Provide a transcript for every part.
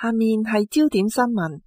下面係焦點新聞。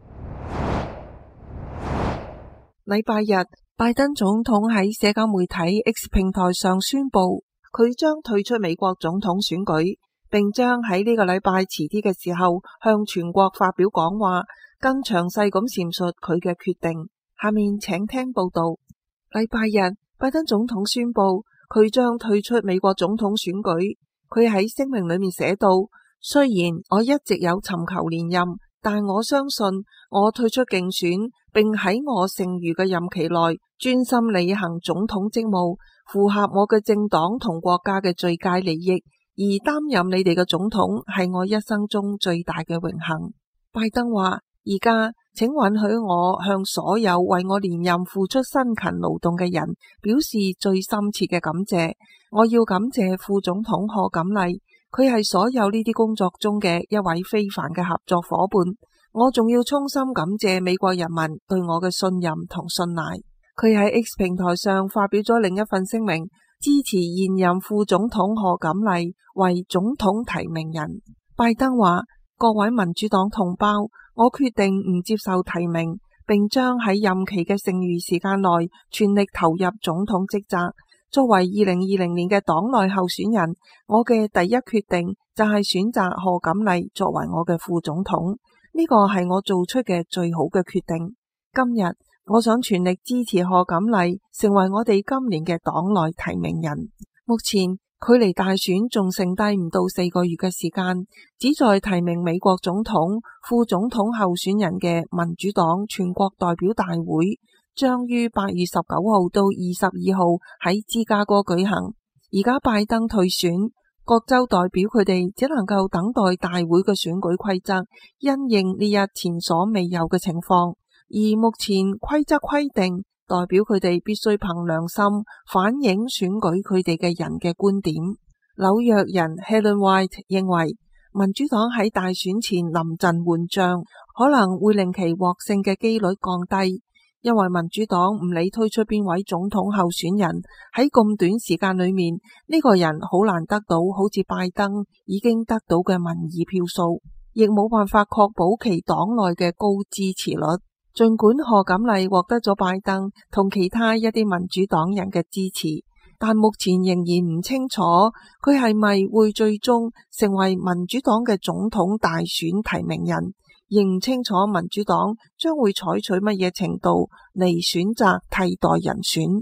禮拜日，拜登總統喺社交媒體 X 平台上宣布，佢將退出美國總統選舉，並將喺呢個禮拜遲啲嘅時候向全國發表講話，更詳細咁闡述佢嘅決定。下面請聽報道。禮拜日，拜登總統宣布佢將退出美國總統選舉。佢喺聲明裏面寫到，雖然我一直有尋求連任，但我相信我退出競選，並喺我剩餘嘅任期內專心履行總統職務，符合我嘅政黨同國家嘅最佳利益，而擔任你哋嘅總統係我一生中最大嘅榮幸。拜登話：而家請允許我向所有為我連任付出辛勤勞動嘅人表示最深切嘅感謝。我要感謝副總統賀錦麗，佢係所有呢啲工作中嘅一位非凡嘅合作夥伴。我仲要衷心感謝美國人民對我嘅信任同信賴。佢喺 X 平台上發表咗另一份聲明，支持現任副總統賀錦麗為總統提名人。拜登話：各位民主黨同胞，我決定唔接受提名，並將喺任期嘅剩餘時間內全力投入總統職責。作為2020年嘅黨內候選人，我嘅第一決定就係選擇賀錦麗作為我嘅副總統。呢個係我做出嘅最好嘅決定。今日我想全力支持賀錦麗成為我哋今年嘅黨內提名人。目前距離大選仲剩低唔到4個月嘅時間，旨在提名美國總統、副總統候選人嘅民主黨全國代表大會將於8月19號到22號喺芝加哥舉行。而家拜登退選，各州代表佢哋只能夠等待大會嘅選舉規則，因應呢日前所未有嘅情況。而目前規則規定，代表佢哋必須憑良心反映選舉佢哋嘅人嘅觀點。紐約人 Helen White 認為，民主黨喺大選前臨陣換將，可能會令其獲勝嘅機率降低。因為民主黨唔理推出邊位總統候選人，喺咁短時間裏面，呢個人好難得到好似拜登已經得到嘅民意票數，亦冇辦法確保其黨內嘅高支持率。儘管賀錦麗獲得咗拜登同其他一啲民主黨人嘅支持，但目前仍然唔清楚佢係咪會最終成為民主黨嘅總統大選提名人。亦唔清楚民主黨將會採取乜嘢程度嚟選擇替代人選。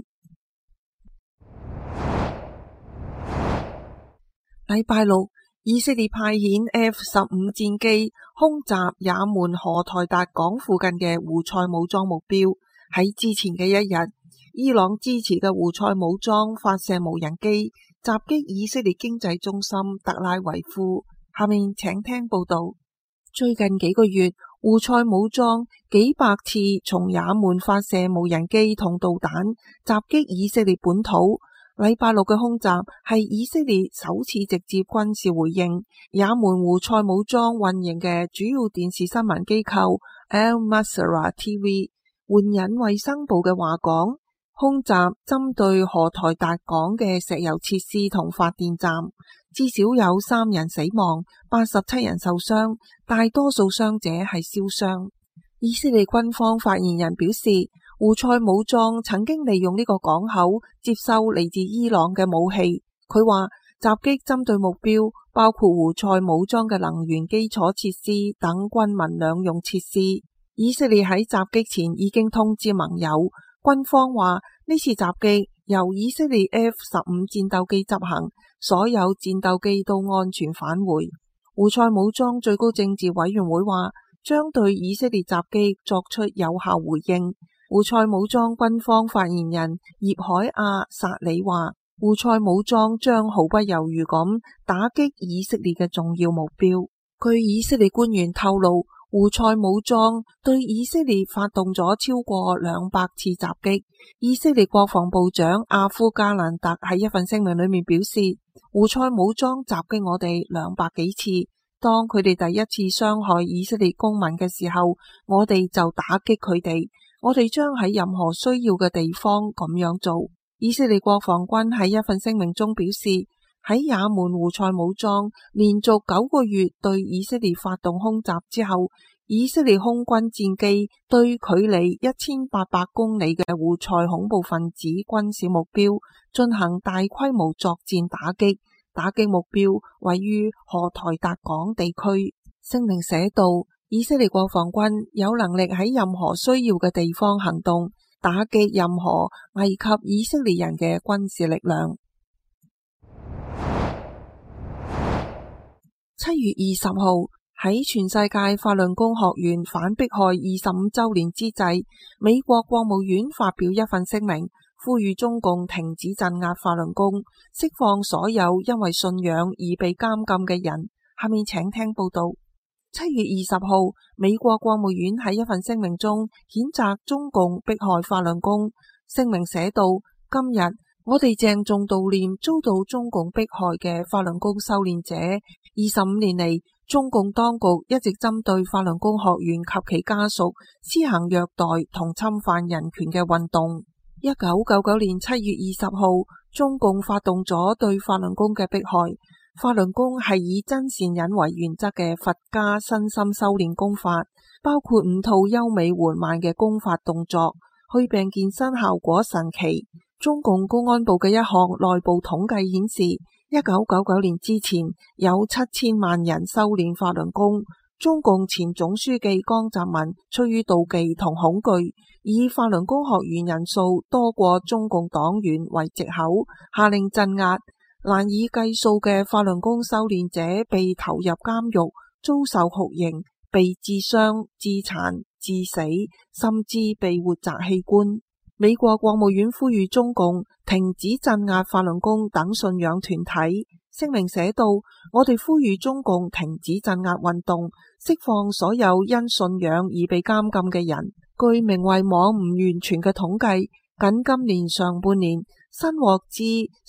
禮拜六，以色列派遣 F-15 戰機空襲也門荷台達港附近嘅胡塞武裝目標。喺之前嘅一日，伊朗支持嘅胡塞武裝發射無人機襲擊以色列經濟中心特拉維夫。下面請聽報道。最近幾個月，胡塞武裝幾百次從也門發射無人機同導彈襲擊以色列本土。禮拜六嘅空襲係以色列首次直接軍事回應。也門胡塞武裝運營嘅主要電視新聞機構 Al Masirah TV 援引衛生部嘅話講，空襲針對荷台達港嘅石油設施同發電站，至少有3人死亡，87人受傷，大多數傷者係燒傷。以色列軍方發言人表示，胡塞武裝曾經利用呢個港口接收嚟自伊朗嘅武器。佢話襲擊針對目標包括胡塞武裝嘅能源基礎設施等軍民兩用設施。以色列喺襲擊前已經通知盟友。軍方話呢次襲擊由以色列 F-15 戰鬥機執行，所有戰鬥機都安全返回。胡塞武裝最高政治委員會話將對以色列襲擊作出有效回應。胡塞武裝軍方發言人葉海亞薩里話，胡塞武裝將毫不猶豫咁打擊以色列嘅重要目標。據以色列官員透露，胡塞武裝對以色列發動咗超過200次襲擊。以色列國防部長阿夫加蘭特喺一份聲明裏面表示，胡塞武裝襲擊我哋200幾次，當佢哋第一次傷害以色列公民嘅時候，我哋就打擊佢哋，我哋將喺任何需要嘅地方咁樣做。以色列國防軍喺一份聲明中表示， 喺也門胡塞武裝連續9個月對以色列發動空襲之後，以色列空軍戰機對距離1800公里嘅胡塞恐怖分子軍事目標進行大規模作戰打擊，打擊目標位於荷台達港地區。聲明寫道，以色列國防軍有能力喺任何需要嘅地方行動，打擊任何危及以色列人嘅軍事力量。7月20號，喺全世界法輪功學員反迫害25週年之際，美國國務院發表一份聲明，呼籲中共停止鎮壓法輪功，釋放所有因為信仰而被監禁嘅人。下面請聽報道。7月20號，美國國務院喺一份聲明中譴責中共迫害法輪功。聲明寫道：今日我哋鄭重悼念遭到中共迫害嘅法輪功修煉者。25年嚟，中共當局一直針對法輪功學員及其家屬施行虐待同侵犯人權嘅運動。1999年7月20號，中共發動咗對法輪功嘅迫害。法輪功係以真善忍為原則嘅佛家身心修煉功法，包括5套優美緩慢嘅功法動作，祛病健身效果神奇。中共公安部嘅一項內部統計顯示，1999年之前有7000萬人修煉法輪功。中共前總書記江澤民出於妒忌同恐懼，以法輪功學員人數多過中共黨員為藉口，下令鎮壓。難以計數嘅法輪功修煉者被投入監獄，遭受酷刑，被致傷、致殘、致死，甚至被活摘器官。美國國務院呼籲中共停止鎮壓法輪功等信仰團體。聲明寫道：我哋呼籲中共停止鎮壓運動，釋放所有因信仰而被監禁嘅人。據名為網唔完全嘅統計，僅今年上半年，新獲知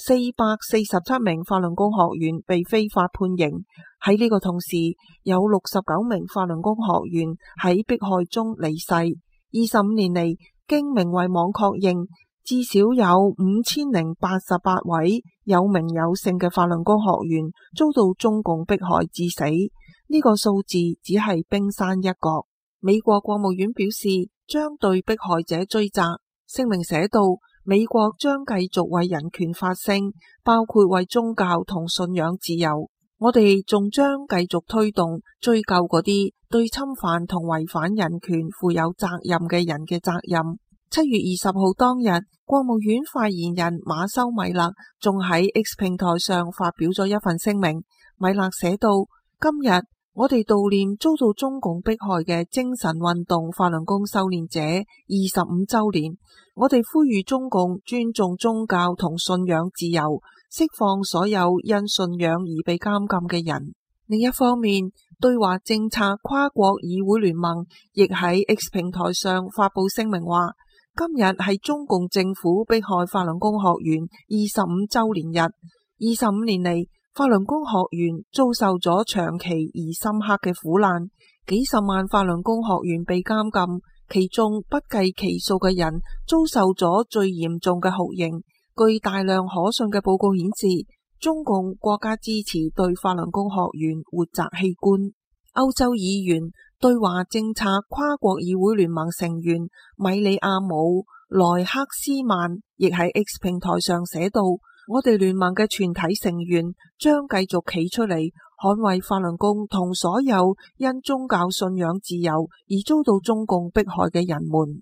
447名法輪功學員被非法判刑。喺呢個同時，有69名法輪功學員喺迫害中離世。25年嚟，經名為網確認，至少有5088位有名有姓嘅法輪功學員遭到中共迫害致死。呢個數字只係冰山一角。美國國務院表示將對迫害者追責。聲明寫道：美國將繼續為人權發聲，包括為宗教同信仰自由。我哋仲將繼續推動追究嗰啲對侵犯同違反人權負有責任嘅人嘅責任。7月20號當日，國務院發言人馬修米勒仲喺 X 平台上發表咗一份聲明。米勒寫道：今日我哋悼念遭到中共迫害嘅精神運動法輪功修煉者25週年。我哋呼籲中共尊重宗教同信仰自由，釋放所有因信仰而被監禁嘅人。另一方面，對華政策跨國議會聯盟亦喺 X 平台上發佈聲明話，今日係中共政府迫害法輪功學員25週年日。25年嚟，法輪功學員遭受咗長期而深刻嘅苦難，幾十萬法輪功學員被監禁，其中不計其數嘅人遭受咗最嚴重嘅酷刑。據大量可信嘅報告顯示，中共國家支持對法輪功學員活摘器官。歐洲議員對華政策跨國議會聯盟成員米里亞姆萊克斯曼亦喺 X 平台上寫道：我哋聯盟嘅全體成員將繼續企出嚟捍衛法輪功同所有因宗教信仰自由而遭到中共迫害嘅人們。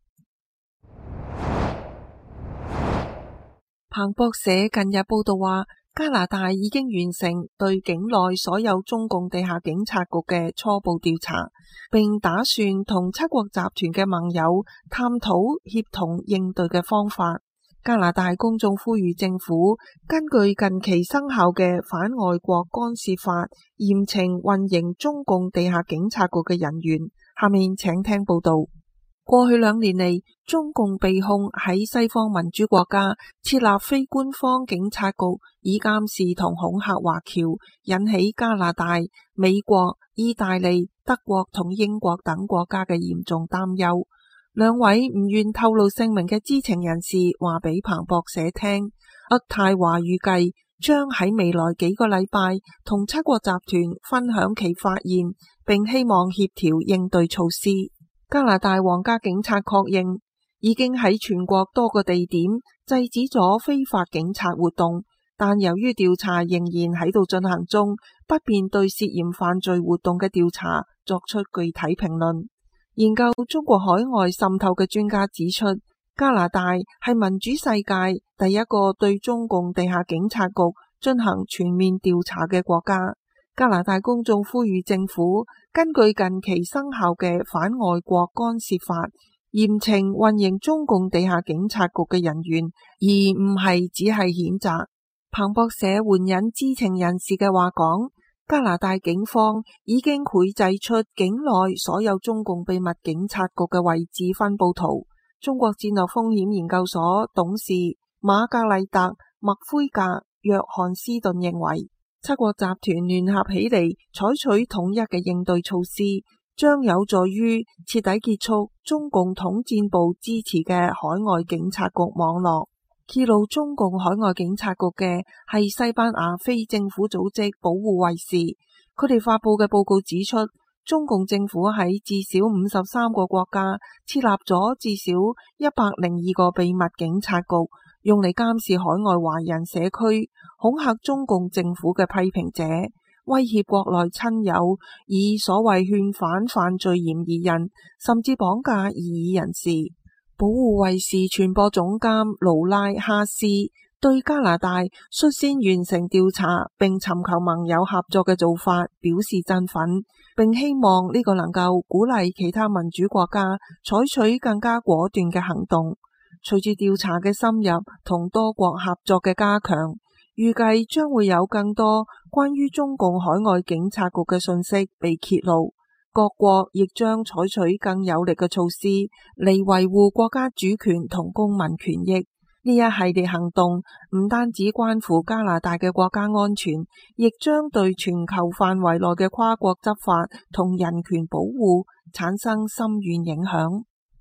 彭博社近日報道話，加拿大已經完成對境內所有中共地下警察局嘅初步調查，並打算同七國集團嘅盟友探討協同應對嘅方法。加拿大公眾呼籲政府根據近期生效嘅反外國干涉法，嚴懲運營中共地下警察局嘅人員。下面請聽報道。過去2年嚟，中共被控喺西方民主國家設立非官方警察局，以監視同恐嚇華僑，引起加拿大、美國、意大利、德國同英國等國家嘅嚴重擔憂。2位唔願透露姓名嘅知情人士話俾彭博社聽，渥太華預計將喺未來幾個禮拜同七國集團分享其發現，並希望協調應對措施。加拿大皇家警察確認已經喺全國多個地點制止咗非法警察活動，但由於調查仍然喺度進行中，不便對涉嫌犯罪活動嘅調查作出具體評論。研究中國海外滲透嘅專家指出，加拿大係民主世界第一個對中共地下警察局進行全面調查嘅國家。加拿大公眾呼籲政府根據近期生效嘅反外國干涉法，嚴懲運營中共地下警察局嘅人員，而唔係只係譴責。彭博社援引知情人士嘅話講，加拿大警方已經繪製出境內所有中共秘密警察局嘅位置分佈圖。中國戰略風險研究所董事瑪格麗特·麥奎格·約翰斯頓認為，七國集團聯合起嚟採取統一嘅應對措施，將有助於徹底結束中共統戰部支持嘅海外警察局網絡。揭露中共海外警察局嘅係西班牙非政府組織保護衛士，佢哋發佈嘅報告指出，中共政府喺至少53個國家設立咗至少102個秘密警察局，用嚟監視海外華人社區，恐嚇中共政府嘅批評者，威脅國內親友，以所謂勸返犯罪嫌疑人，甚至綁架異議人士。保護衛士傳播總監盧拉哈斯對加拿大率先完成調查並尋求盟友合作嘅做法表示振奮，並希望呢個能夠鼓勵其他民主國家採取更加果斷嘅行動。隨住調查嘅深入同多國合作嘅加強，預計將會有更多關於中共海外警察局嘅信息被揭露。各國亦將採取更有力嘅措施嚟維護國家主權同公民權益。呢一系列行動唔單止關乎加拿大嘅國家安全，亦將對全球範圍內嘅跨國執法同人權保護產生深遠影響。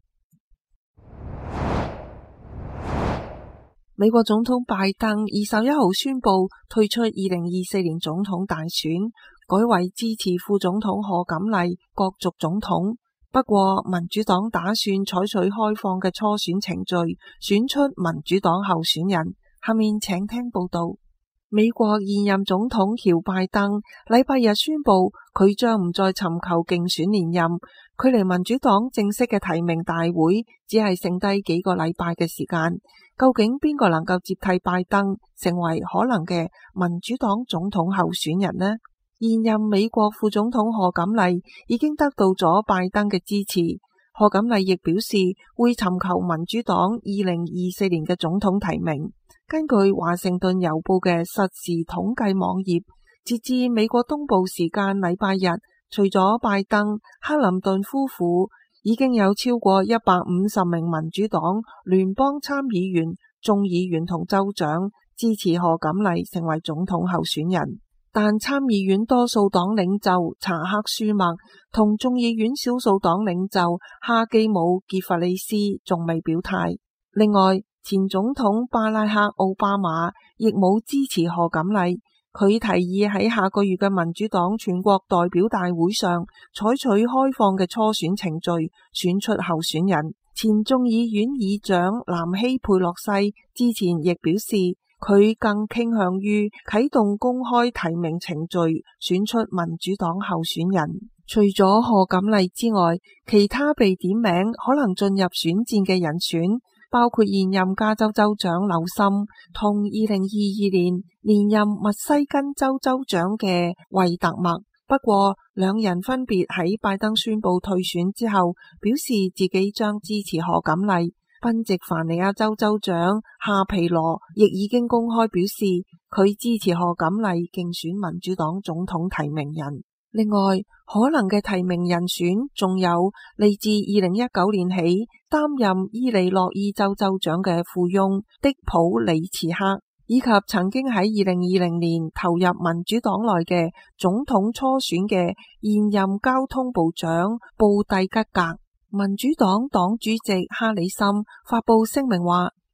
美國總統拜登21號宣布退出2024年總統大選，改為支持副總統賀錦麗角逐總統。不過民主黨打算採取開放嘅初選程序，選出民主黨候選人。下面請聽報道。美國現任總統喬拜登禮拜日宣布，佢將唔再尋求競選連任，距離民主黨正式嘅提名大會只係剩低幾個禮拜嘅時間。究竟邊個能夠接替拜登成為可能嘅民主黨總統候選人呢？現任美國副總統賀錦麗已經得到咗拜登嘅支持。賀錦麗亦表示會尋求民主黨2024年嘅總統提名。根據華盛頓郵報嘅實時統計網頁，截至美國東部時間禮拜日，除咗拜登、克林頓夫婦，已經有超過150名民主黨聯邦參議員、眾議員同州長支持賀錦麗成為總統候選人。但參議院多數黨領袖查克舒默同眾議院少數黨領袖哈基姆傑弗里斯仲未表態。另外，前總統巴拉克奧巴馬亦冇支持賀錦麗，佢提議喺下個月嘅民主黨全國代表大會上採取開放嘅初選程序，選出候選人。前眾議院議長南希佩洛西之前亦表示，佢更傾向於啟動公開提名程序，選出民主黨候選人。除咗賀錦麗之外，其他被點名可能進入選戰嘅人選包括現任加州州長紐森同2022年連任密西根州州長嘅惠特默。不過兩人分別喺拜登宣布退選之後表示自己將支持賀錦麗。賓夕凡尼亞州州長夏皮羅亦已經公開表示佢支持賀錦麗競選民主黨總統提名人。另外，可能嘅提名人選仲有嚟自2019年起擔任伊利諾伊州州長嘅富翁迪普里茨克，以及曾經喺2020年投入民主黨內嘅總統初選嘅現任交通部長布蒂吉格。民主黨黨主席哈里森發佈聲明話，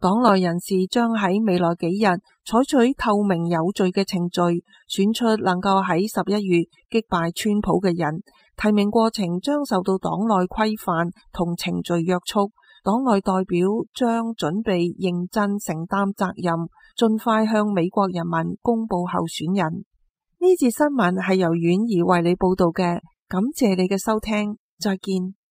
黨內人士將喺未來幾日採取透明有序嘅程序，選出能夠喺11月擊敗川普嘅人。提名過程將受到黨內規範同程序約束，黨內代表將準備認真承擔責任，盡快向美國人民公布候選人。呢節新聞係由婉兒為你報道嘅，感謝你嘅收聽，再見。